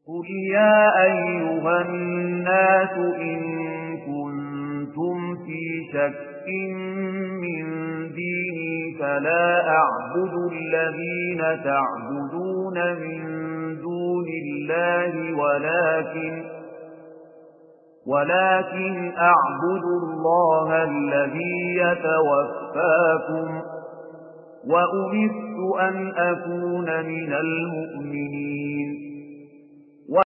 قل يا أيها الناس إن كنتم في شك من ديني فلا أعبد الذين تعبدون من دون الله ولكن أعبد الله الذي يتوفاكم وأمرت أن أكون من المؤمنين